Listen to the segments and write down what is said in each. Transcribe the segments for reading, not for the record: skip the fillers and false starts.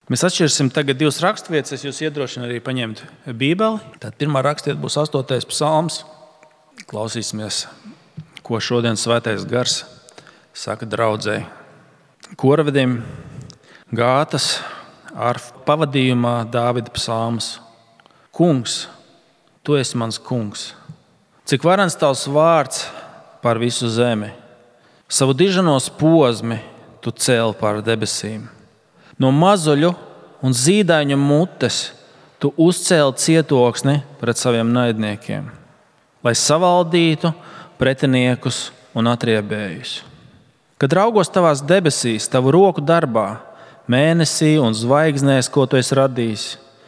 Mēs atšķirsim tagad 2 raksturvietas, es jūs iedrošinu arī paņemt Bībeli. Tad pirmā raksturvieta būs 8. psalms. Klausīsimies, ko šodien Svētais Gars saka draudzei. Korvedim gātas arfa pavadījumā Dāvida psalms. Kungs, tu esi mans kungs. Cik varens tavs vārds pār visu zemi. Savu diženos pozmi tu cēli pār debesīm. No mazuļu un zīdaiņu mutes tu uzcēli cietoksni pret saviem naidniekiem, lai savaldītu pretiniekus un atriebējus. Kad raugos tavās debesīs, tavu roku darbā, mēnesī un zvaigznēs, ko tu esi radījis,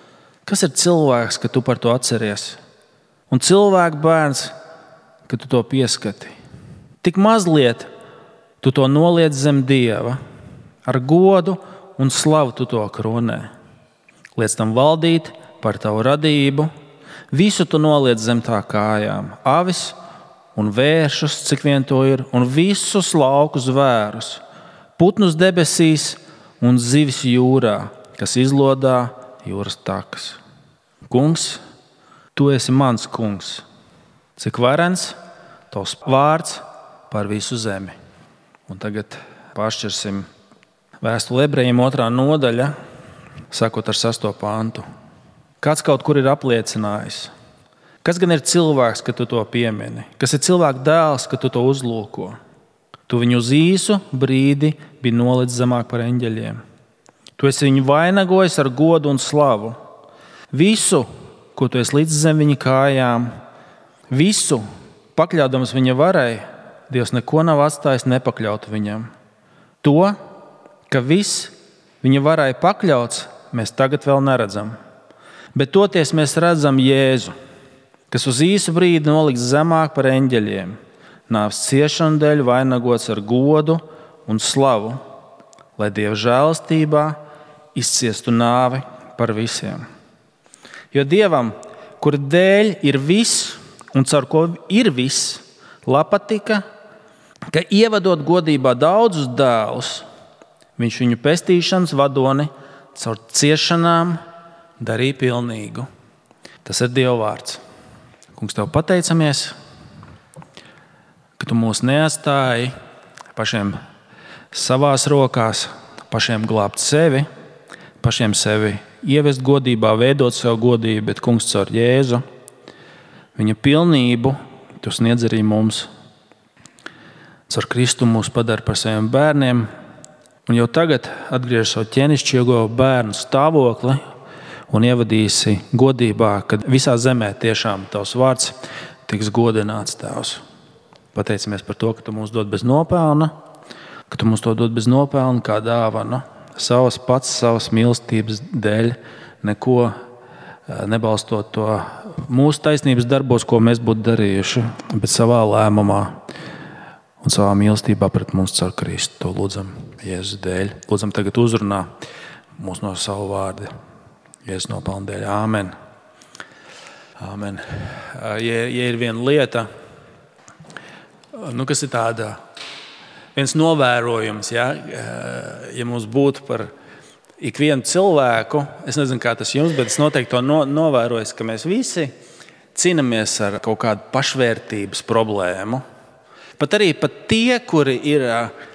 kas ir cilvēks, ka tu par to atceries? Un cilvēku bērns, ka tu to pieskati. Tik mazliet tu to noliec zem Dieva, ar godu un slavu tu to kronē. Liec tam valdīt par tavu radību, visu tu noliec zem tā kājām, avis un vēršus, cik vien to ir, un visus lauku zvērus, putnus debesīs un zivis jūrā, kas izlodā jūras takas. Kungs, tu esi mans kungs, cik varens tavs vārds pār visu zemi. Un tagad pāršķirsim Vēstuli Ebrejiem 2. nodaļa, sākot ar 6. pantu. Kāds kaut kur ir apliecinājis. Kas gan ir cilvēks, ka tu to piemini? Kas ir cilvēka dēls, ka tu to uzlūko? Tu viņu uz īsu brīdi biji nolicis zemāk par eņģeļiem. Tu esi viņu vainagojis ar godu un slavu. Visu, ko tu esi līdz zem viņa kājām, visu, pakļaudams viņa varai, Dievs neko nav atstājis nepakļautu viņam. To, ka viss viņa varai pakļauts, mēs tagad vēl neredzam. Bet toties mēs redzam Jēzu, kas uz īsu brīdi noliks zemāk par eņģeļiem, nāves ciešanu dēļ vainagots ar godu un slavu, lai Dieva žēlastībā izciestu nāvi par visiem. Jo Dievam, kura dēļ ir viss un caur ko ir viss, patika, ka ievadot godībā daudzus dēlus, viņš viņu pestīšanas vadoni caur ciešanām darīja pilnīgu. Tas ir Dieva vārds. Kungs, tev pateicamies, ka tu mūs neatstāji pašiem savās rokās, pašiem glābt sevi, pašiem sevi ievest godībā, veidot sev godību, bet Kungs caur Jēzu, viņa pilnību tu sniedz arī mums. Caur Kristu mūs padara par saviem bērniem un jau tagad atgriež savu ķēnišķīgo bērnu stāvokli un ievadīsi godībā, kad visā zemē tiešām tavs vārds tiks godināts, Tēvs. Pateicamies par to, ka tu mūs dod bez nopelna, ka tu mūs to dod bez nopelna kā dāvanu, savas mīlestības dēļ, neko nebalstot to mūsu taisnības darbos, ko mēs būtu darījuši, bet savā lēmumā un savā mīlestībā pret mums caur Kristu. To lūdzam Jēzus dēļ. Lūdzam tagad uzrunā mūs no savu vārdu. Jēzus nopelna dēļ. Āmen. Āmen. Ja ir viena lieta, kas ir tāda, viens novērojums, ja mums būtu par ikvienu cilvēku, es nezinu, kā tas jums, bet es noteikti to novēroju, ka mēs visi cīnāmies ar kaut kādu pašvērtības problēmu. Pat arī tie, kuri ir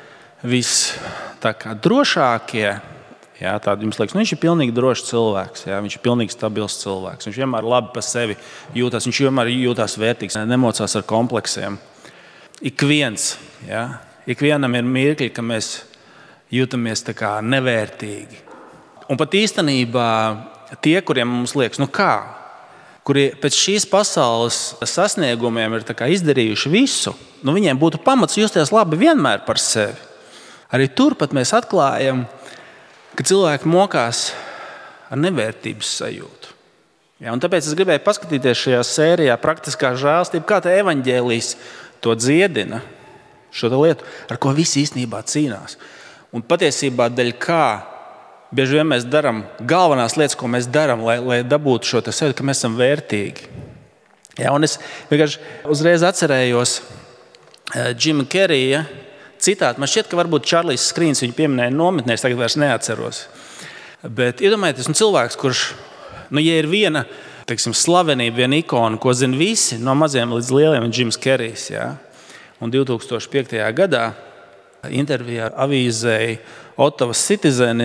drošākie, tādi jums liekas, viņš ir pilnīgi drošs cilvēks, viņš ir pilnīgi stabils cilvēks, viņš vienmēr labi par sevi jūtas, viņš vienmēr jūtas vērtīgs, nemocās ar kompleksiem. Ikvienam ir mirkļi, ka mēs jūtamies tā kā nevērtīgi. Un pat īstenībā tie, kuriem mums liekas, kuri pēc šīs pasaules sasniegumiem ir izdarījuši visu, viņiem būtu pamats justies labi vienmēr par sevi. Arī turpat mēs atklājam, ka cilvēki mokās ar nevērtības sajūtu. Un tāpēc es gribēju paskatīties šajā sērijā praktiskā žēlastība, kā tā evaņģēlijs to dziedina, šo lietu, ar ko visi īstenībā cīnās. Un patiesībā dēļ kā bieži vien mēs darām galvenās lietas, ko mēs darām, lai dabūtu šo sevi, ka mēs esam vērtīgi. Un es vienkārši uzreiz atcerējos Džima Kerija citātu. Man šķiet, ka varbūt Čārlijs Skrīns viņu pieminēja nometnē, es tagad vairs neatceros. Bet iedomājieties, cilvēks, kurš, ja ir viena, slavenība, viena ikona, ko zina visi, no maziem līdz lieliem, ir Jims Kerijs. Ja? Un 2005. gadā intervijā avīzei Ottawas Citizen,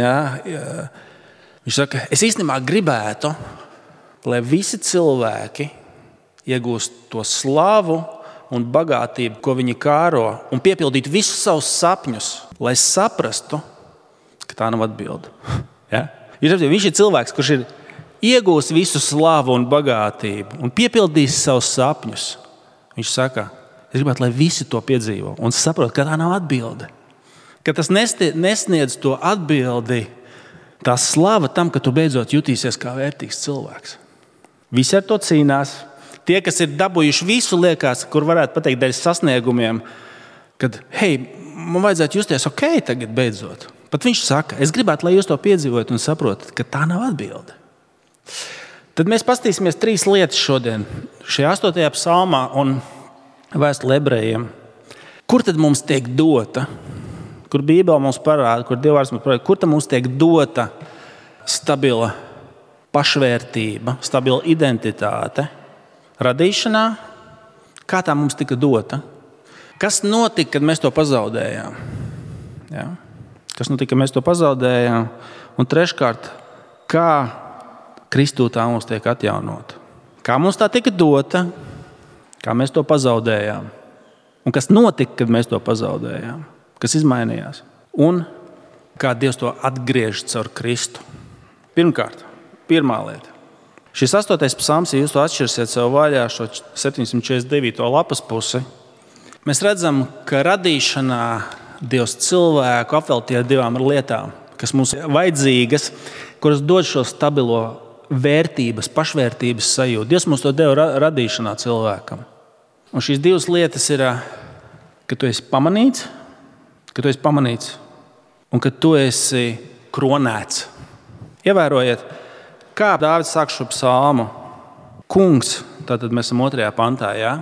viņš saka, es īstenībā gribētu, lai visi cilvēki iegūst to slavu un bagātību, ko viņi kāro, un piepildītu visus savus sapņus, lai saprastu, ka tā nav atbilde. Ja? Viņš ir cilvēks, kurš ir iegūs visu slavu un bagātību un piepildīs savus sapņus. Viņš saka, es gribētu, lai visi to piedzīvo un saprot, ka tā nav atbilde. Ka tas nesniedz to atbildi, tā slava tam, ka tu beidzot jutīsies kā vērtīgs cilvēks. Visi ar to cīnās. Tie, kas ir dabūjuši visu, liekas, kur varētu pateikt dēļ sasniegumiem, kad, hei, man vajadzētu justies ok tagad beidzot. Pat viņš saka, es gribētu, lai jūs to piedzīvojat un saprotat, ka tā nav atbilde. Tad mēs paskatīsimies 3 lietas šodien, šajā 8. psalmā un vēstulē ebrejiem. Kur tad mums tiek dota? Kur Bībele mums parāda, kur Dievvvārds mums parāda, kur tad mums tiek dota stabila pašvērtība, stabila identitāte? Radīšanā, kā tā mums tika dota? Kas notika, kad mēs to pazaudējām? Ja? Kas notika, kad mēs to pazaudējām? Un treškārt, kā Kristū tā mums tiek atjaunota? Kā mums tā tika dota? Kā mēs to pazaudējām? Un kas notika, kad mēs to pazaudējām? Kas izmainījās? Un kā Dievs to atgriež caur Kristu? Pirmkārt, pirmā lieta. Šis 8. psalms, ja jūs to atšķirsiet sev vaļā šo 749. lapas pusi, mēs redzam, ka radīšanā Dievs cilvēku apveltīja 2 lietām, kas mums ir vajadzīgas, kuras dod šo stabilo vērtības, pašvērtības sajūtu. Dievs mums to deva radīšanā cilvēkam. Un šīs 2 lietas ir, ka tu esi pamanīts, un ka tu esi kronēts. Ievērojiet, kā Dāvids sāk šo psalmu? Kungs, tātad mēs esam 2. pantā, jā?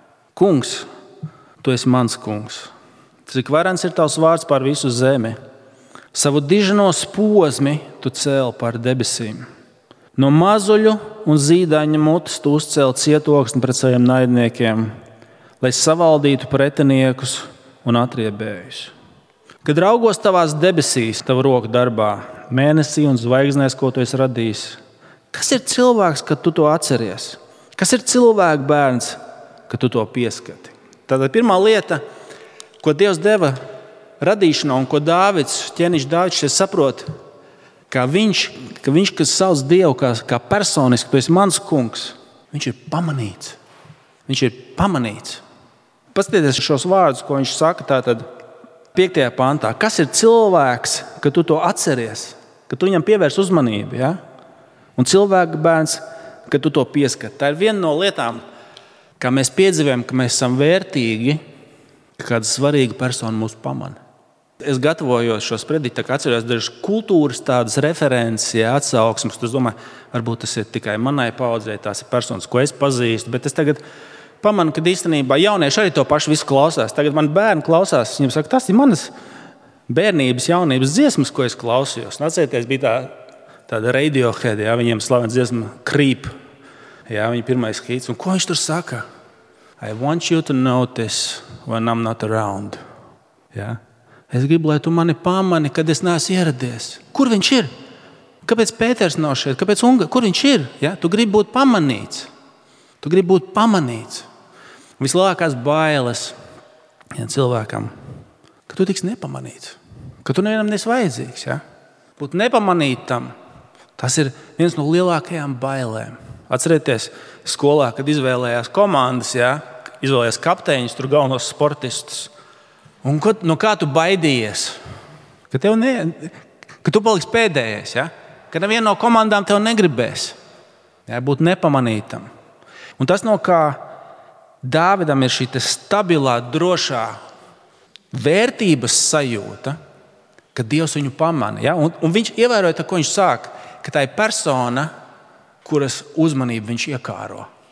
Kungs, tu esi mans kungs. Cik varens ir tavs vārds pār visu zemi. Savu diženos posmi tu cēli pār debesīm. No mazuļu un zīdaiņa mutes tu uzcēli cietoksni pret saviem naidniekiem, lai savaldītu pretiniekus un atriebējus. Kad raugos tavās debesīs, tavu roku darbā, mēnesī un zvaigznēs, ko tu esi radījis. Kas ir cilvēks, kad tu to atceries? Kas ir cilvēka bērns, kad tu to pieskati? Tātad pirmā lieta, ko Dievs deva radīšanā un ko ķēniņš Dāvids šeit saprot, ka viņš, kas sauc Dievu kā personiski, tu esi mans kungs, viņš ir pamanīts. Viņš ir pamanīts. Paskatieties šos vārdus, ko viņš saka tātad 5. pantā. Kas ir cilvēks, kad tu to atceries, kad tu viņam pievērs uzmanību? Ja? Un cilvēka bērns, kad tu to pieskati. Tā ir viena no lietām, kā mēs piedzīvojam, ka mēs esam vērtīgi, ka kāda svarīga persona mūs pamana. Es gatavojos šo sprediķi, atceros dažas kultūras tādas references, atsauksmes. Es domāju, varbūt tas ir tikai manai paudzei, tās ir personas, ko es pazīstu, bet es tagad pamanu, ka īstenībā jaunieši arī to pašu visu klausās. Tagad man bērni klausās, viņiem saka, tas ir manas bērnības, jaunības dziesmas, ko es klausījos. Atcerieties, bija tāda Radiohead, ja, viņiem slavens dziesma Creep, ja, viņa pirmais hits. Un ko viņš tur saka? I want you to notice when I'm not around. Ja? Es gribu, lai tu mani pamani, kad es neesmu ieradies. Kur viņš ir? Kāpēc Pēters nav šeit? Kāpēc Unga? Kur viņš ir? Ja? Tu gribi būt pamanīts. Tu gribi būt pamanīts. Vislielākās bailes cilvēkam, ka tu tiks nepamanīts, ka tu nevienam nesi vajadzīgs. Ja? Būt nepamanītam, tas ir viens no lielākajām bailēm. Atcerieties, skolā, kad izvēlējās komandas, ja? Izvēlējās kapteiņus, tur galvenos sportistus. Un no kā tu baidījies? Ka tu paliksi pēdējais, ja? Ka neviena no komandām tev negribēs. Ja? Būt nepamanītam. Un tas, no kā Dāvidam ir šī stabilā, drošā vērtības sajūta, ka Dievs viņu pamana. Ja? Un viņš ievēroja, ko viņš sāk, ka tā ir persona, kuras uzmanību viņš iekāro.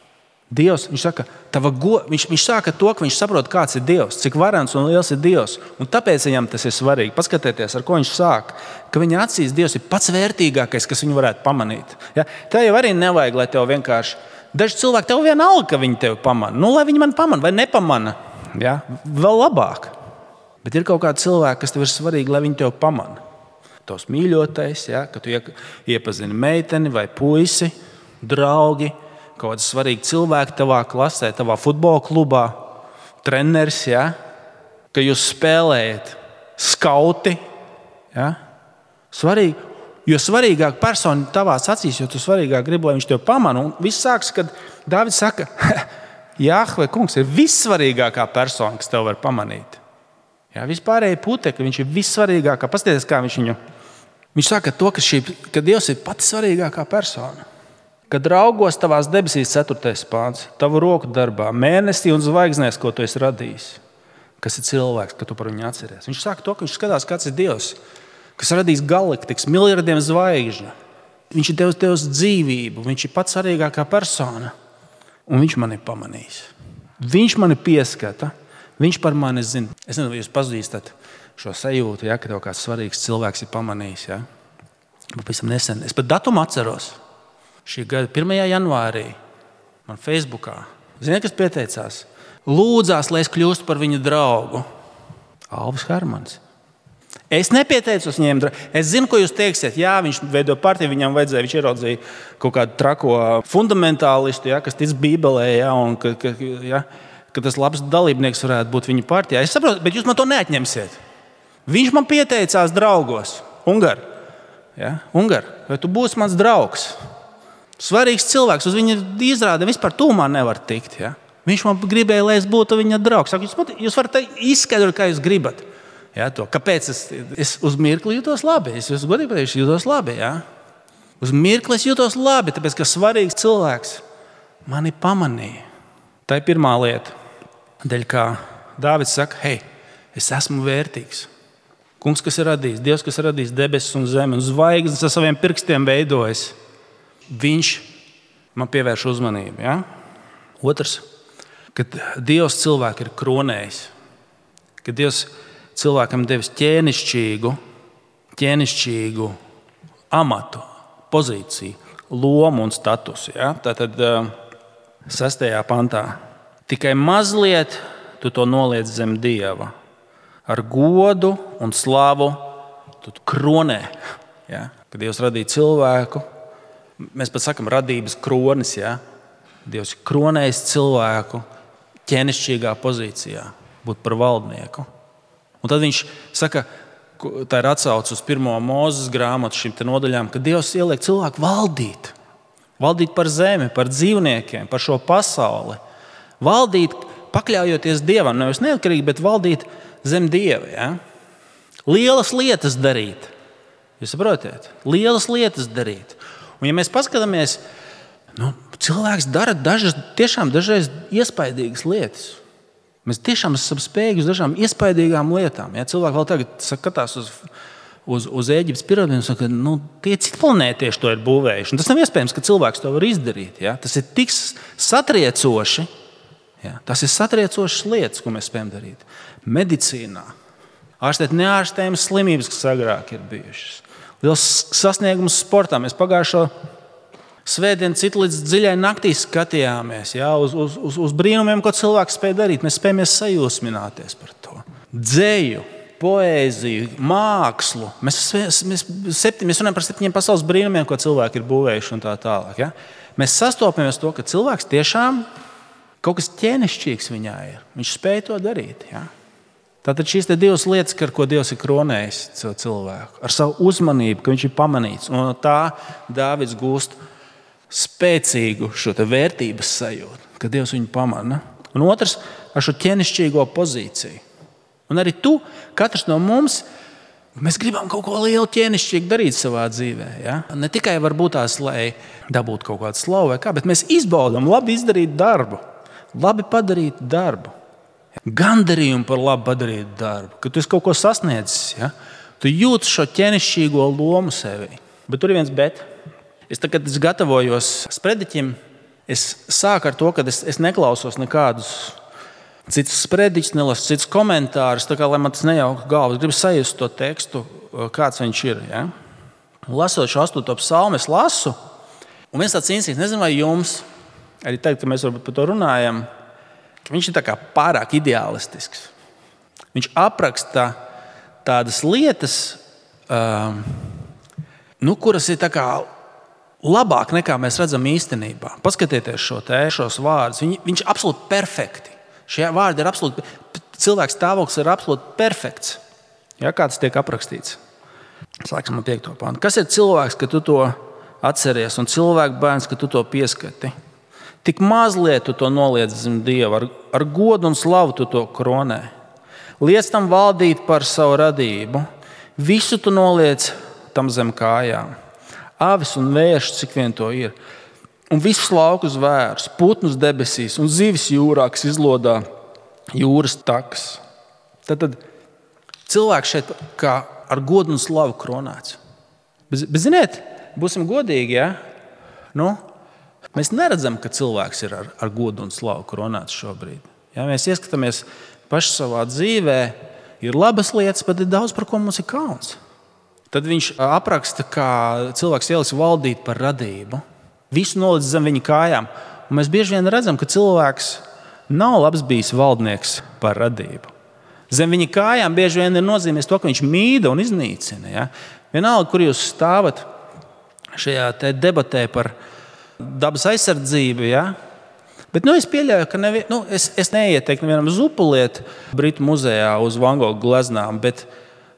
Dievs, viņš saka, viņš sāka to, ka viņš saprot, kāds ir Dievs, cik varens un liels ir Dievs. Un tāpēc viņam tas ir svarīgi. Paskatieties, ar ko viņš sāk. Ka viņa acīs Dievs ir pats vērtīgākais, kas viņu varētu pamanīt. Ja? Tā jau arī nevajag, lai tev vienkārši... Daži cilvēki tev vienalga, ka viņi tevi pamana. Lai viņi man pamana vai nepamana. Ja? Vēl labāk. Bet ir kaut kādi cilvēki, kas tev ir svarīgi, lai viņi tevi pamana. Tavs mīļotais, ja? Ka tu iepazini meiteni vai puisi, draugi, kaut kāds svarīgi cilvēki tavā klasē, tavā futbola klubā, treneris, ja? Ka jūs spēlējat skauti. Ja? Svarīgi, jo svarīgāk persona tavās acīs, jo tu svarīgāk gribi, lai viņš tev pamana. Un viss sāks, kad Dāvids saka, Jahve kungs ir vissvarīgākā persona, kas tev var pamanīt. Ja? Vispārēji putekļi, viņš ir vissvarīgākā. Paskatieties, kā viņš saka to, ka Dievs ir pati svarīgākā persona. Kad raugos tavās debesīs, 4. pāns, tavu roku darbā, mēnesī un zvaigznēs, ko tu esi radījis, kas ir cilvēks, ka tu par viņu atceries. Viņš saka to, ka viņš skatās, kāds ir Dievs, kas radīs galaktikas, miljardiem zvaigžņu. Viņš ir devis dzīvību, viņš ir pats svarīgākā persona. Un viņš mani pamanīs. Viņš mani pieskata, viņš par mani zina. Es nezinu, vai jūs pazīstat šo sajūtu, ja, ka tev kāds svarīgs cilvēks ir pamanījis. Ja? Pavisam nesen. Es pat datumu atceros. Šī gada 1. janvārī man Facebookā, ziniet, kas pieteicās? Lūdzās, lai es kļūstu par viņu draugu. Alvis Hermans. Es nepieteicos viņiem draugu. Es zinu, ko jūs teiksiet. Jā, viņš veido partiju, viņam vajadzēja, viņš ieraudzīja kaut kādu trako fundamentālistu, ja, kas tic Bībelē, ja, un ka tas labs dalībnieks varētu būt viņa partijā. Es saprotu, bet jūs man to neatņemsiet. Viņš man pieteicās draugos. Ungar, vai tu būsi mans draugs? Svarīgs cilvēks, uz viņa izrāde vispār tūmā nevar tikt. Ja? Viņš man gribēja, lai es būtu viņa draugs. Jūs varat izskaidrot, kā jūs gribat. Ja, kāpēc es uz mirkli jūtos labi? Es godīgi pateikšu, jūtos labi. Ja? Uz mirkli es jūtos labi, tāpēc, ka svarīgs cilvēks mani pamanīja. Tā ir pirmā lieta, dēļ kā Dāvids saka, hei, es esmu vērtīgs. Kungs, kas ir radījis, Dievs, kas ir radījis debesis un zemi un zvaigznes ar saviem pirkstiem veidojis. Viņš man pievērš uzmanību. Ja? Otrs, kad Dievs cilvēku ir kronējis, kad Dievs cilvēkam devis ķēnišķīgu amatu, pozīciju, lomu un statusu. Ja? Tātad 6. pantā. Tikai mazliet tu to noliec zem Dieva. Ar godu un slavu tu kronē. Ja? Kad Dievs radīja cilvēku, mēs pat sakam radības kronis, ja? Dievs ir kronējis cilvēku ķēnišķīgā pozīcijā, būt par valdnieku. Un tad viņš saka, tā ir atsauce uz 1. Mūzes grāmatu šīm nodaļām, ka Dievs ieliek cilvēku valdīt. Valdīt par zemi, par dzīvniekiem, par šo pasauli. Valdīt, pakļaujoties Dievam, nevis neatkarīgi, bet valdīt zem Dieva. Ja? Lielas lietas darīt. Jūs saprotiet? Lielas lietas darīt. Un, ja mēs paskatāmies, cilvēks dara dažreiz iespaidīgas lietas. Mēs tiešām esam spējīgi uz dažām iespaidīgām lietām. Ja? Cilvēki vēl tagad skatās uz Ēģiptes piramīdiem un saka, tie citi planētieši to ir būvējuši. Un tas nav iespējams, ka cilvēks to var izdarīt. Ja? Tas ir tik satriecoši. Ja? Tas ir satriecošas lietas, ko mēs spējam darīt. Medicīnā. Ārstēt neārstējamas slimības, kas agrāk ir bijušas. Liels sasniegums sportā. Mēs pagājušo svētdienu citu līdz dziļai naktī skatījāmies, ja, uz brīnumiem, ko cilvēks spēj darīt. Mēs spējamies sajūsmināties par to. Dzeju, poēziju, mākslu. Mēs runājam par 7 pasaules brīnumiem, ko cilvēki ir būvējuši un tā tālāk. Ja. Mēs sastopamies to, ka cilvēks tiešām kaut kas ķēnišķīgs viņā ir. Viņš spēj to darīt. Ja. Tātad šīs 2 lietas, ar ko Dievs ir kronējis cilvēku, ar savu uzmanību, ka viņš ir pamanīts. Un no tā Dāvids gūst spēcīgu šo vērtības sajūtu, ka Dievs viņu pamana. Un otrs, ar šo ķēnišķīgo pozīciju. Un arī tu, katrs no mums, mēs gribam kaut ko lielu ķēnišķīgu darīt savā dzīvē. Ja? Ne tikai varbūt tās, lai dabūtu kaut kādu slavu vai kā, bet mēs izbaudām labi izdarīt darbu, labi padarīt darbu. Gandarījumu par labi padarītu darbu, ka tu esi kaut ko sasniedzis. Ja? Tu jūti šo ķēnišķīgo lomu sevī. Bet tur ir viens bet. Es tagad gatavojos sprediķim. es sāku ar to, ka es neklausos nekādus citus sprediķus, nelasu citus komentārus, tā kā, lai man tas nejauktu galvu. Es gribu sajust to tekstu, kāds viņš ir. Ja? Lasot šo 8. psalmu, es lasu, un viens tāds instinkts, nezinu, vai jums, arī tagad, ka mēs varbūt par to runājam, ka viņš ir tā kā pārāk ideālistisks. Viņš apraksta tādas lietas, kuras ir tā kā labāk nekā mēs redzam īstenībā. Paskatieties šos vārdus. Viņš ir absolūti perfekti. Šie vārdi ir absolūti, cilvēks stāvoklis ir absolūti perfekts. Ja, kā tas tiek aprakstīts? Sāksim ar 5. pantu. Kas ir cilvēks, ka tu to atceries, un cilvēku bērns, ka tu to pieskati? Tik mazliet tu to noliec zem Dieva, ar godu un slavu tu to kronē. Liec tam valdīt par savu radību. Visu tu noliec tam zem kājām. Avis un vērš, cik vien to ir. Un visus laukus vērus, putnus debesīs un zivis jūrā, kas izlodā jūras takas. Tad cilvēks šeit kā ar godu un slavu kronēts. Bet ziniet, būsim godīgi, ja? Mēs neredzam, ka cilvēks ir ar godu un slavu kronēts šobrīd. Ja? Mēs ieskatāmies paši savā dzīvē, ir labas lietas, bet ir daudz, par ko mums ir kauns. Tad viņš apraksta, kā cilvēks ieliks valdīt par radību. Visu noliec zem viņa kājām. Un mēs bieži vien redzam, ka cilvēks nav labs bijis valdnieks par radību. Zem viņa kājām bieži vien ir nozīmēs to, ka viņš mīda un iznīcina. Ja? Vienalga, kur jūs stāvat šajā debatē par dabas aizsardzību. Ja? Bet es pieļauju, ka es neieteiktu nevienam zupuliet Britu muzejā uz Van Gogha gleznām, bet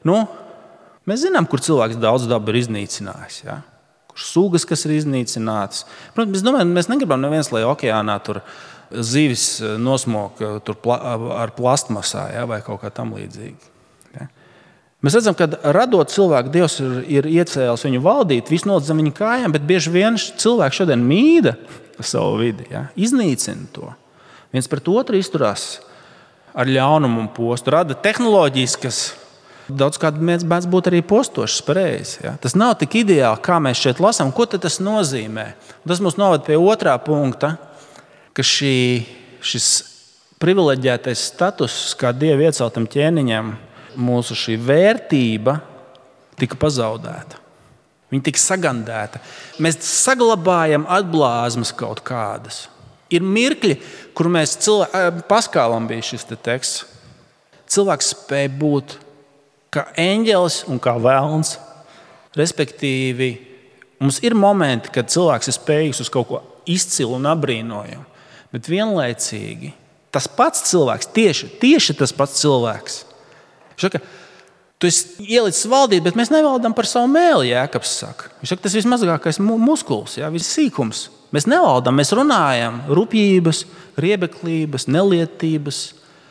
mēs zinām, kur cilvēks daudz dabu ir iznīcinājis. Ja? Kur sugas, kas ir iznīcinātas. Protams, mēs negribam neviens, lai okeānā tur zivis nosmok ar plastmasā, ja? Vai kaut kā tam līdzīgi. Ja? Mēs redzam, ka radot cilvēku, Dievs ir iecēlis viņu valdīt, visu noliec zem viņa kājām, bet bieži vien cilvēks šodien mīda savu vidi, ja? Iznīcina to. Viens pret otru izturās ar ļaunumu un postu, rada tehnoloģijas, kas daudz kādā mēdz būt arī postošas pareizi. Ja? Tas nav tik ideāli, kā mēs šeit lasām. Ko tad tas nozīmē? Un tas mūs noved pie 2. punkta, ka šis privileģētais status, kā Dieva ieceltam ķēniņam, mūsu šī vērtība tika pazaudēta. Viņa tika sagandēta. Mēs saglabājam atblāzmas kaut kādas. Ir mirkļi, kur mēs Paskālam bija šis teksts. Cilvēks spēja būt kā eņģelis un kā velns. Respektīvi, mums ir momenti, kad cilvēks ir spējīgs uz kaut ko izcilu un apbrīnojumu. Bet vienlaicīgi tas pats cilvēks, tieši tas pats cilvēks. Viņš saka, tu esi ielicis valdīt, bet mēs nevaldām par savu mēli, Jēkabs saka. Viņš saka, tas ir vismazākais muskulis, viss sīkums. Mēs nevaldām, mēs runājam rupjības, riebeklības, nelietības,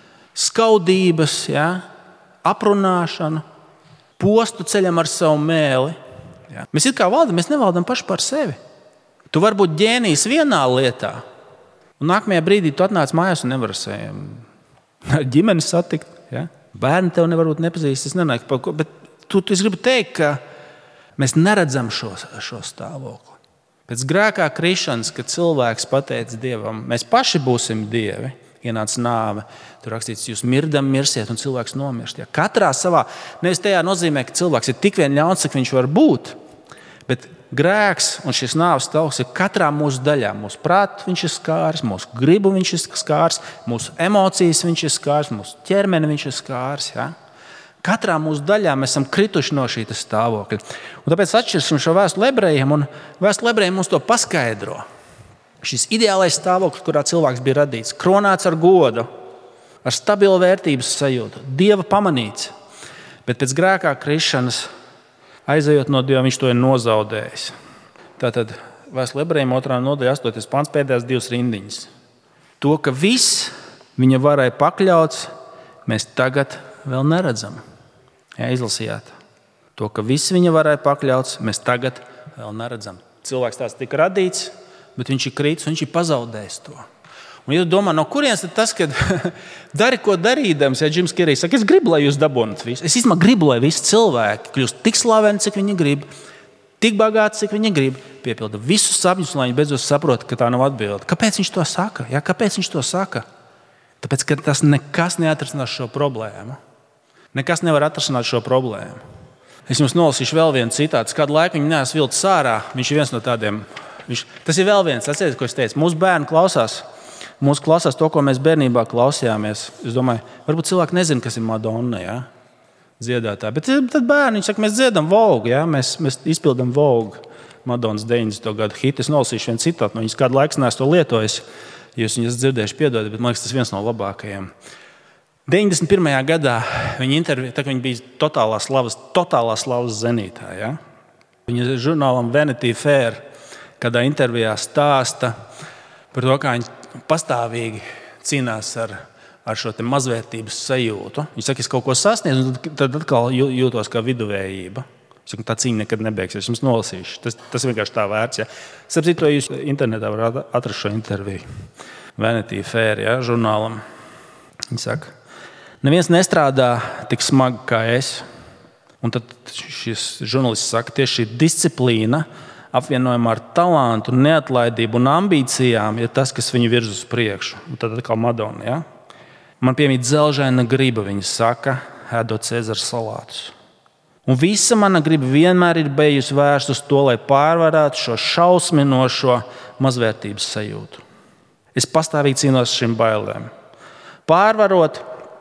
skaudības, aprunāšanu, postu ceļam ar savu mēli. Mēs it kā valdam, mēs nevaldam paši par sevi. Tu vari būt ģēnijs vienā lietā, un nākamajā brīdī tu atnāc mājās un nevar ar ģimeni satikt. Bērni tev nevarbūt nepazīst, es nenāku, bet es gribu teikt, ka mēs neredzam šo stāvokli. Pēc grēkā krišanas, kad cilvēks pateica Dievam, mēs paši būsim Dievi, ienāca nāve. Tur rakstīts, jūs mirdam mirsiet, un cilvēks nomirst. Katrā savā, nevis tajā nozīmē, ka cilvēks ir tik vien ļauns, cik viņš var būt, bet grēks un šis nāves stāvoklis ir katrā mūsu daļā. Mūsu prātu viņš ir skārs, mūsu gribu viņš ir skārs, mūsu emocijas viņš ir skārs, mūsu ķermeni viņš ir skārs. Katrā mūsu daļā mēs esam krituši no šī stāvokļa. Un tāpēc atšķirsim šo vēstuli ebrejiem, un vēstule ebrejiem mums to paskaidro. Šis ideālais stāvoklis, kurā cilvēks bija radīts, kronēts ar godu, ar stabilu vērtības sajūtu, Dieva pamanīts, bet pēc grēkā krišanas, aizejot no Dieva, viņš to ir nozaudējis. Tātad vēstule ebrejiem 2. nodaļa 8. pants pēdējās 2 rindiņas. To, ka viss viņa varai pakļauts, mēs tagad vēl neredzam. Izlasījāt. To, ka viss viņa varai pakļauts, mēs tagad vēl neredzam. Cilvēks tāds tika radīts, bet viņš ir krītis un viņš ir pazaudējis to. Un ja tu domā, no kurienes tas, kad dari, ko darīdams, Džims Kerijs saka, es gribu, lai jūs dabūnat visu. Es īstenībā gribu, lai visi cilvēki kļūst tik slaveni, cik viņi grib, tik bagāti, cik viņi grib, izpiepilda visus sapņus, lai viņi beidzot saprot, ka tā nav atbilde. Kāpēc viņš to saka? Ja, kāpēc viņš to saka? Tāpēc, ka tas nekas neatrisinās šo problēmu. Nekas nevar atrisināt šo problēmu. Es jums nolasīšu vēl vienu citātu. Kādu laiku viņu neesmu vilcis ārā. Viņš ir viens no tādiem. Tas ir vēl viens, atcerieties, ko es teicu. Mūsu bērni klausās to, ko mēs bērnībā klausījāmies. Es domāju, varbūt cilvēki nezina, kas ir Madonna. Ja? Dziedātāji. Bet tad bērni saka, mēs dziedam Vogue, ja? mēs izpildām Vogue, Madonnas 90. gadu hitu. Es nolasīšu vienu citātu no viņas, kādu laiku neesmu to lietojis. Jūs viņas dzirdējuši, piedodiet, bet man liekas, tas viens no labākajiem. 91. gadā viņa intervija, tā, viņa bija totālā slavas zenītā. Ja? Viņa žurnālam Vanity Fair kādā intervijā stāsta par to, kā viņa pastāvīgi cīnās ar šo mazvērtības sajūtu. Viņš saka, es kaut ko sasniedzu, un tad atkal jūtos kā viduvējība. Saka, tā cīņa nekad nebeigsies. Es jums nolasīšu. Tas vienkārši tā vērts. Ja. Starp citu, jūs internetā varat atrast šo interviju. Vanity Fair, ja, žurnālam. Viņa saka, neviens nestrādā tik smagi kā es. Un tad šis žurnālists saka, tieši šī disciplīna apvienojumā ar talantu, neatlaidību un ambīcijām ir tas, kas viņu virz uz priekšu. Un tad atkal Madonna, ja. Man piemīt dzelžaina griba, viņa saka, ēdot Cēzara salātus. Un visa mana griba vienmēr ir bijusi vērsta uz to, lai pārvarētu šo šausminošo mazvērtības sajūtu. Es pastāvīgi cīnos ar šīm bailēm. Pārvarot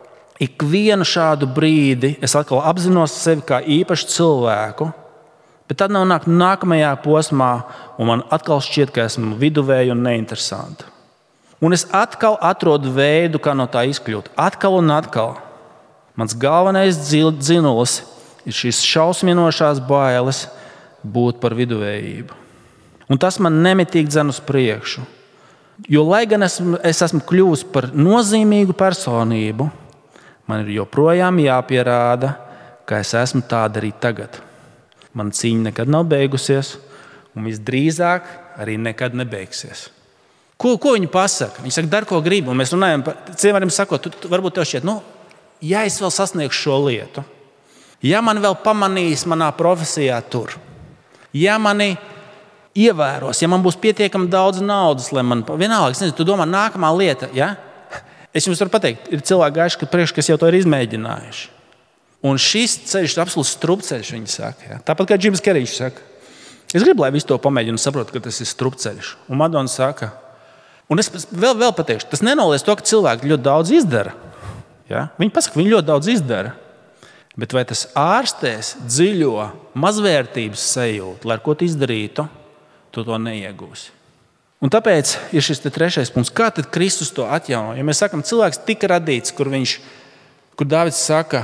ikvienu šādu brīdi, es atkal apzinos sevi kā īpašu cilvēku, bet tad nonāk nākamajā posmā, un man atkal šķiet, ka esmu viduvēja un neinteresanta. Un es atkal atrodu veidu, kā no tā izkļūt. Atkal un atkal. Mans galvenais dzinulis ir šīs šausminošās bailes būt par viduvējību. Un tas man nemitīgi dzen uz priekšu. Jo, lai gan es esmu kļuvusi par nozīmīgu personību, man ir joprojām jāpierāda, ka es esmu tāda arī tagad. Man cīņa nekad nav beigusies, un visdrīzāk arī nekad nebeigsies. Ko viņi pasaka? Viņi saka, dari, ko gribi. Un mēs runājam par cilvēkiem, sakot, varbūt tev šķiet, ja es vēl sasniegšu šo lietu, ja man vēl pamanīs manā profesijā tur, ja mani ievēros, ja man būs pietiekami daudz naudas, lai man vienalga, es nezinu, tu domā, nākamā lieta, ja? Es jums varu pateikt, ir cilvēki gājuši, kas jau to ir izmēģinājuši. Un šis ceļš ir absolūts strupceļš, viņi saka. Ja? Tāpat kā Džims Kerijs saka. Es gribu, lai visi to pamēģina un saprotu, ka tas ir strupceļš. Un Madonna saka, un es vēl pateikšu, tas nenoliedz to, ka cilvēki ļoti daudz izdara. Ja? Viņi pasaka, viņi ļoti daudz izdara. Bet vai tas ārstēs dziļo mazvērtības sajūtu, lai ar ko tu izdarītu, tu to neiegūsi. Un tāpēc ir šis trešais punkts. Kā tad Kristus to atjauno? Ja mēs sakam, cilvēks tika radīts, kur Dāvids saka,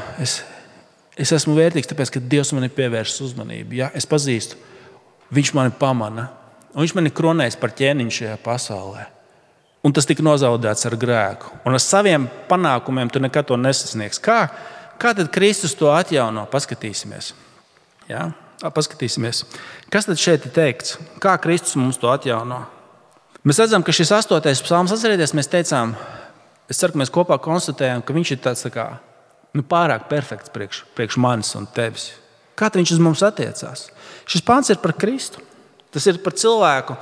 es esmu vērtīgs, tāpēc, ka Dievs man ir pievērsis uzmanību. Ja? Es pazīstu, viņš mani pamana. Un viņš man ir kronējis par ķēniņu šajā pasaulē. Un tas tika nozaudēts ar grēku. Un ar saviem panākumiem tu nekad to nesasniegs. Kā tad Kristus to atjauno? Paskatīsimies. Ja? Paskatīsimies. Kas tad šeit ir teikts? Kā Kristus mums to atjauno? Mēs redzam, ka šis 8. psalms, atcerieties, mēs teicām, es ceru, ka mēs kopā konstatējam, ka viņš ir tāds pārāk perfekts priekš manis un tevis. Kā viņš uz mums attiecās? Šis pāns ir par Kristu. Tas ir par cilvēku.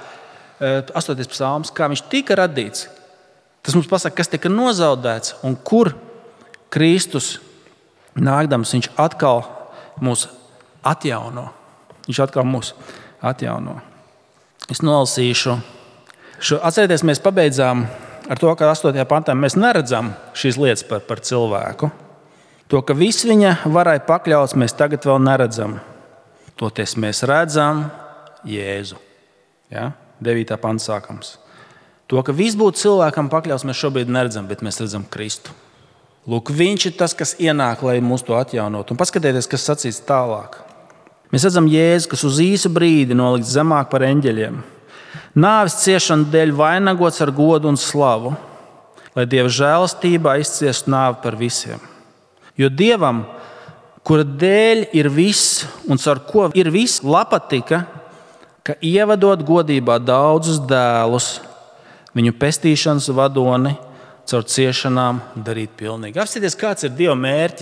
8. psalms, kā viņš tika radīts. Tas mums pasaka, kas tika nozaudēts un kur Kristus nākdams, viņš atkal mūs atjauno. Viņš atkal mūs atjauno. Es nolasīšu. Atcerieties, mēs pabeidzām ar to, ka 8. pantā mēs neredzam šīs lietas par cilvēku. To, ka viss viņa varai pakļauts, mēs tagad vēl neredzam. Toties mēs redzam Jēzu. Ja? 9. pants sākams. To, ka viss būtu cilvēkam pakļauts, mēs šobrīd neredzam, bet mēs redzam Kristu. Lūk, viņš ir tas, kas ienāk, lai mūs to atjaunot. Un paskatieties, kas sacīts tālāk. Mēs redzam Jēzu, kas uz īsu brīdi nolikts zemāk par eņģeļiem. Nāves ciešanu dēļ vainagots ar godu un slavu, lai Dieva žēlastībā izciestu nāvi par visiem. Jo Dievam, kura dēļ ir viss un caur ko ir viss, patika, ka ievadot godībā daudzus dēlus, viņu pestīšanas vadoni caur ciešanām darīt pilnīgi. Apsieties, kāds ir Dieva mērķis.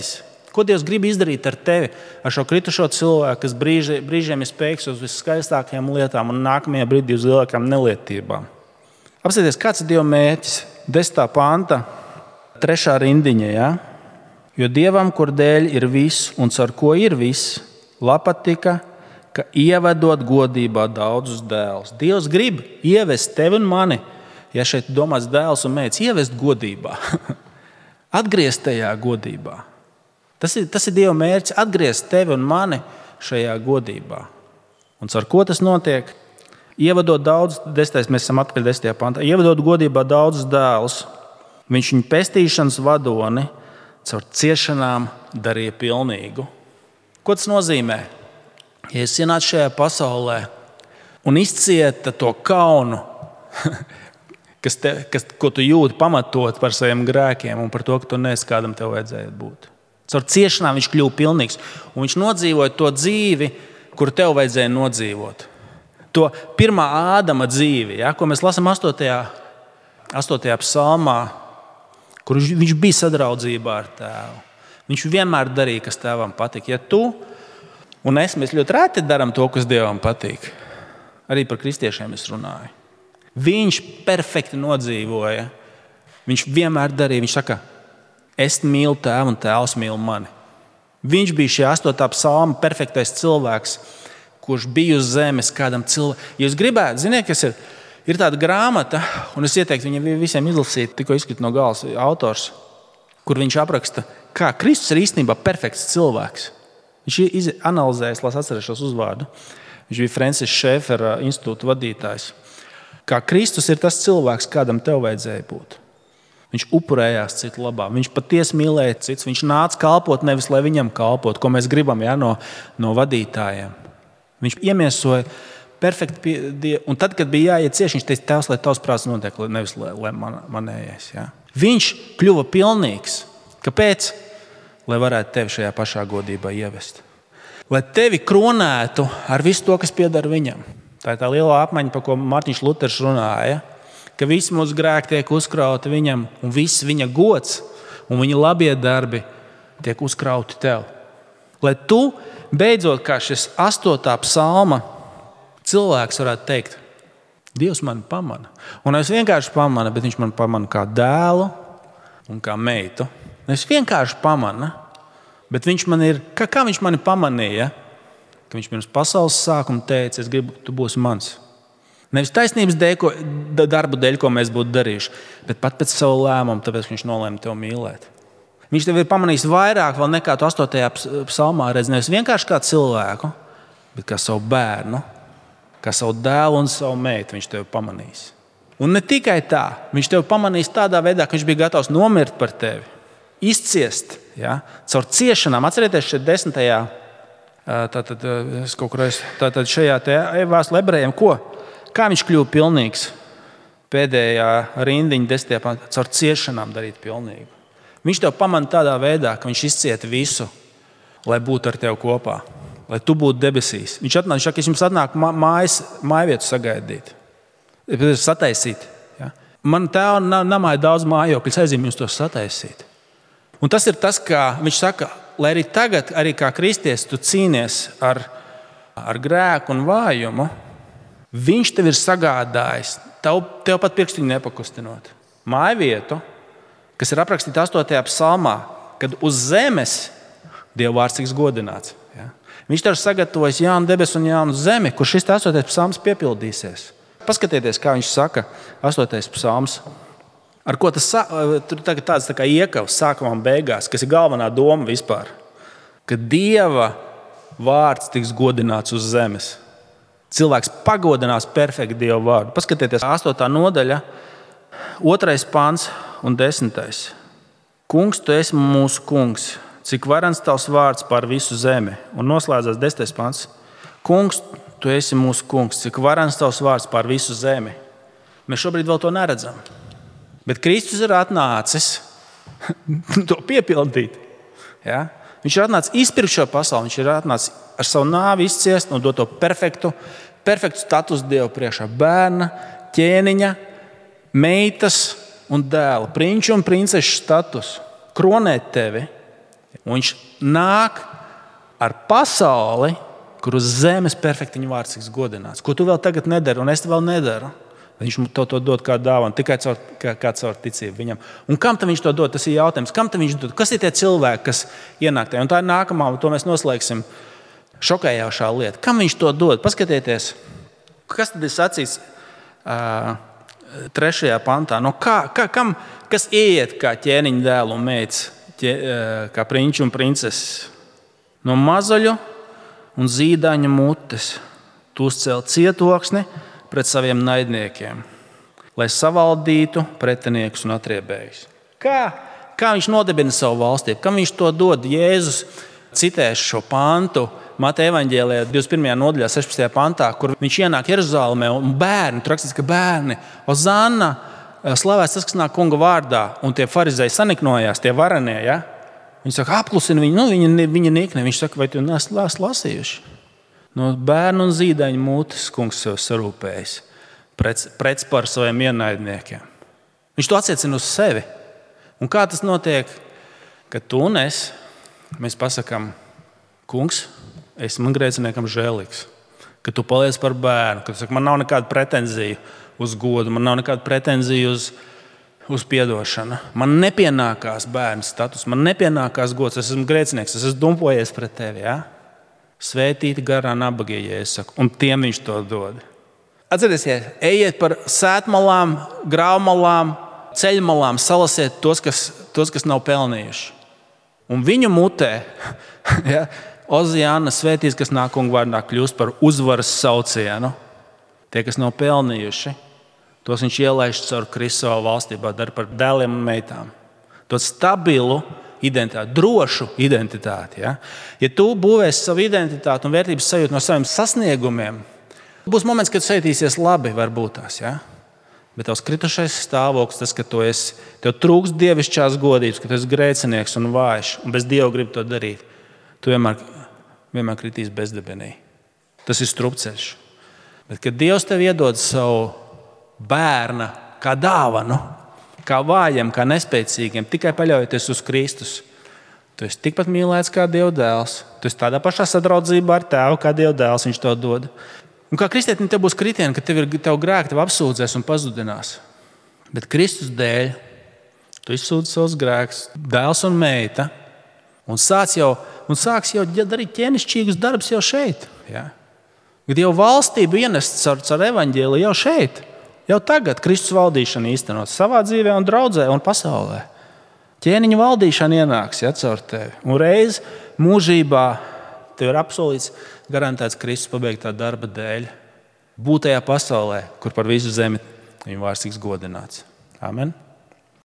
Ko Dievs grib izdarīt ar tevi, ar šo kritušo cilvēku, kas brīžiem ir spējīgs uz viskaistākajām lietām un nākamajā brīdī uz lielākām nelietībām? Apsieties, kāds ir Dieva mērķis? 10. panta, 3. rindiņa. Ja? Jo Dievam, kur dēļ ir viss un caur ko ir viss, patika, ka ievedot godībā daudzus dēlus. Dievs grib ievest tevi un mani, ja šeit domāts dēls un meitas, ievest godībā. Atgriezt tajā godībā. Tas ir Dieva mērķis, atgriezt tevi un mani šajā godībā. Un ar ko tas notiek? Ievedot daudz, 10. mēs esam atpakaļ 10. pantā, ievedot godībā daudzus dēlus, viņš viņu pestīšanas vadoni caur ciešanām darīja pilnīgu. Ko tas nozīmē? Ja es ienācu šajā pasaulē un izcieta to kaunu, ko tu jūti pamatot par saviem grēkiem un par to, ka tu neesi kādam tev vajadzēja būt. Caur ciešanām viņš kļuva pilnīgs. Un viņš nodzīvoja to dzīvi, kuru tev vajadzēja nodzīvot. To pirmā Ādama dzīvi, ja, ko mēs lasām 8. psalmā, kur viņš bija sadraudzībā ar tēvu. Viņš vienmēr darīja, kas tēvam patīk. Ja tu un es, mēs ļoti reti darām to, kas Dievam patīk. Arī par kristiešiem es runāju. Viņš perfekti nodzīvoja. Viņš vienmēr darīja. Viņš saka, es mīlu tēvu un tēvs mīl mani. Viņš bija šī 8. psalma perfektais cilvēks, kurš bija uz zemes kādam cilvēkam. Ja jūs gribētu, ziniet, kas ir tāda grāmata, un es ieteiktu viņiem visiem izlasīt, tikko izkrita no galvas autors, kur viņš apraksta, kā Kristus ir īstenībā perfekts cilvēks. Viņš analizējis, lai atcerēšos uzvārdu. Viņš bija Francis Schaefera institūta vadītājs. Kā Kristus ir tas cilvēks, kādam tev vajadzēja būt. Viņš upurējās citu labā. Viņš patiesi mīlēja citus. Viņš nāca kalpot nevis, lai viņam kalpot, ko mēs gribam no vadītājiem. Viņš iemiesoja perfekti. Un tad, kad bija jāiet cieši, viņš teica, tēvs, lai tavs prāts notiek, nevis lai manējais. Ja? Viņš kļuva pilnīgs. Kāpēc? Lai varētu tevi šajā pašā godībā ievest. Lai tevi kronētu ar visu to, kas pieder viņam. Tā ir tā lielā apmaiņa, par ko Mārtiņš Luters runāja. Ka visi mūsu grēki tiek uzkrauti viņam, un viss viņa gods un viņa labie darbi tiek uzkrauti tev. Lai tu beidzot, kā šis 8. psalma cilvēks varētu teikt, Dievs mani pamana. Un nevis vienkārši pamana, bet viņš mani pamana kā dēlu un kā meitu. Nevis vienkārši pamana, bet viņš man ir, kā viņš mani pamanīja, ka viņš pirms pasaules sākuma teica, es gribu, tu būsi mans. Nevis taisnības dēļ, darbu dēļ, ko mēs būtu darījuši, bet pat pēc savu lēmumu, tāpēc viņš nolēma tevi mīlēt. Viņš tev ir pamanījis vairāk vēl nekā tu 8. psalmā redz, nevis vienkārši kā cilvēku, bet kā savu bērnu, kā savu dēlu un savu meitu viņš tevi pamanījis. Un ne tikai tā, viņš tevi pamanījis tādā veidā, ka viņš bija gatavs nomirt par tevi, izciest, ja, caur ciešanām. Atcerieties šeit 10. Tātad šajā vēstulē ebrejiem, ko? Kā viņš kļuva pilnīgs? Pēdējā rindiņa 10. pantā, caur ciešanām darīt pilnīgu. Viņš tev pamana tādā veidā, ka viņš izcieta visu, lai būtu ar tevi kopā, lai tu būtu debesīs. Viņš atnāk, ka es jums atnāku mājvietu sagaidīt, sataisīt. Ja? Man tēva namā ir daudz mājokļu, es aizinu jums to sataisīt. Un tas ir tas, kā viņš saka, lai arī tagad, arī kā kristietis, tu cīnies ar grēku un vājumu, viņš tev ir sagādājis, tev pat pirkstiņu nepakustinot, mājvietu, kas ir aprakstīta 8. psalmā, kad uz zemes Dieva vārds tiks godināts. Ja? Viņš tev ir sagatavojis jaunu debesu un jaunu zemi, kur šis 8. psalms piepildīsies. Paskatieties, kā viņš saka, 8. psalms. Ar ko tas tur tagad tāds tā kā iekavs sākumā un beigās, kas ir galvenā doma vispār, ka Dieva vārds tiks godināts uz zemes. Cilvēks pagodinās perfekti Dieva vārdu. Paskatieties, 8. nodaļa, 2. pants un 10. Kungs, tu esi mūsu kungs, cik varens tavs vārds pār visu zemi. Un noslēdzās 10. pants. Kungs, tu esi mūsu kungs, cik varens tavs vārds pār visu zemi. Mēs šobrīd vēl to neredzam. Bet Kristus ir atnācis to piepildīt. Ja? Viņš ir atnācis izpirkt šo pasauli, viņš ir atnācis ar savu nāvi izciest un dot to perfektu statusu Dievu priekšā. Bērna, ķēniņa, meitas un dēla, prinču un princešu status. Kronēt tevi. Un viņš nāk ar pasauli, kur uz zemes perfekti viņa vārds tiks godināts. Ko tu vēl tagad nedari, un es vēl nedaru. Viņš to dod kā dāvanu, tikai caur ticību viņam. Un kam tad viņš to dod? Tas ir jautājums. Kam tad viņš dod? Kas ir tie cilvēki, kas ienāk tajā? Un tā ir nākamā, to mēs noslēgsim, šokējošā lieta. Kam viņš to dod? Paskatieties, kas tad ir sacīts 3. pantā. No kas ieiet kā ķēniņa dēlu un meitas, kā prinči un princeses? No mazuļu un zīdaņu mutes. Tu uzcēl cietoksni pret saviem naidniekiem, lai savaldītu pretiniekus un atriebējus. Kā viņš nodibina savu valstību? Kam viņš to dod? Jēzus citēs šo pantu Mateja evaņģēlijā 21. nodaļā, 16. pantā, kur viņš ienāk Jeruzālēmē un bērni, tur rakstīts, ka bērni, Ozanna, slavēts tas, kas nāk kunga vārdā, un tie farizeji saniknojās, tie varenie, ja? Viņi saka, apklusina viņu, viņa nikne. Viņš saka, vai tu neesi lasījuši? No bērnu un zīdaņu mutes kungs sev sarūpējis pret par saviem ienaidniekiem. Viņš to attiecina uz sevi. Un kā tas notiek, kad tu un mēs pasakām, kungs, esmu grēciniekam žēlīgs. Kad tu paliec par bērnu, kad tu saki, man nav nekāda pretenzija uz godu, man nav nekāda pretenzija uz piedošanu. Man nepienākās bērnu status, man nepienākās gods, es esmu grēcinieks, es esmu dumpojies pret tevi. Ja? Svētīti garā nabagie, ja es saku, un tiem viņš to dod. Atcerieties, ejiet par sētmalām, grāvmalām, ceļmalām, salasiet tos, kas nav pelnījuši. Un viņu mutē, ja, Ozijāna svētīs, kas nāk kunga vārdā, kļūst par uzvaras saucienu. Tie, kas nav pelnījuši, tos viņš ielaiž caur Kristu savā valstībā, dara par dēliem un meitām. To stabilu identitāti, drošu identitāti. Ja tu būvēsi savu identitāti un vērtības sajūtu no saviem sasniegumiem, būs moments, kad sajūtīsies labi, varbūt tās. Ja? Bet tavs kritušais stāvoklis, tas, ka tev trūkst dievišķās godības, ka tu esi grēcinieks un vājš, un bez Dieva gribi to darīt, tu vienmēr kritīs bezdibenī. Tas ir strupceļš. Bet, kad Dievs tev iedod savu bērna kā dāvanu, kā vājiem, kā nespēcīgiem, tikai paļaujoties uz Kristus. Tu esi tikpat mīlēts kā Dieva dēls. Tu esi tādā pašā sadraudzībā ar Tēvu, kā Dieva dēls viņš to dod. Un kā kristietim tev būs kritieni, ka tev grēki tev apsūdzēs un pazudinās. Bet Kristus dēļ tu izsūdzi savus grēkus, dēls un meita, un sāks jau darīt ķēnišķīgus darbus jau šeit. Ja? Kad jau valstību ienest caur evaņģēliju jau šeit. Jau tagad Kristus valdīšana īstenot savā dzīvē un draudzē un pasaulē. Ķēniņa valdīšana ienāks caur tevi. Un reiz mūžībā tev ir apsolīts, garantēts Kristus pabeigtā darba dēļ. Būt tajā pasaulē, kur par visu zemi viņa vārds tiks godināts. Amen.